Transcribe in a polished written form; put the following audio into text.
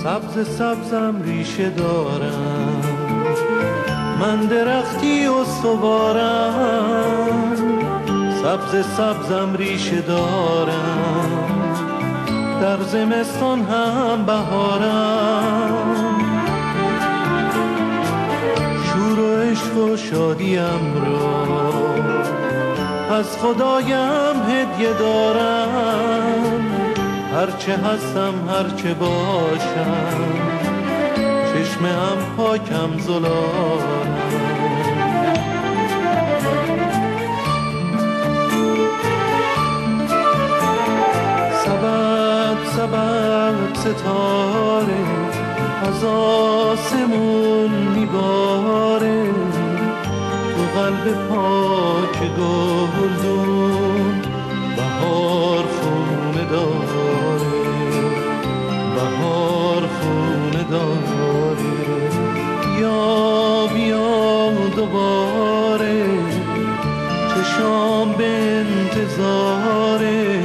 سبز سبزم ریشه دارم، من درختی استوارم. سبز سبزم ریشه دارم، در زمستان هم بهارم. شور و عشق و شادیم را از خدایم هدیه دارم. هرچه هستم هرچه باشم، چشم هم پاکم زلالم. سبب سبب ستاره از آسمون میباره، تو قلب پاک گلدون بهار خونه داره، بهار خونه داره. بیا بیا دوباره، چشام به انتظاره،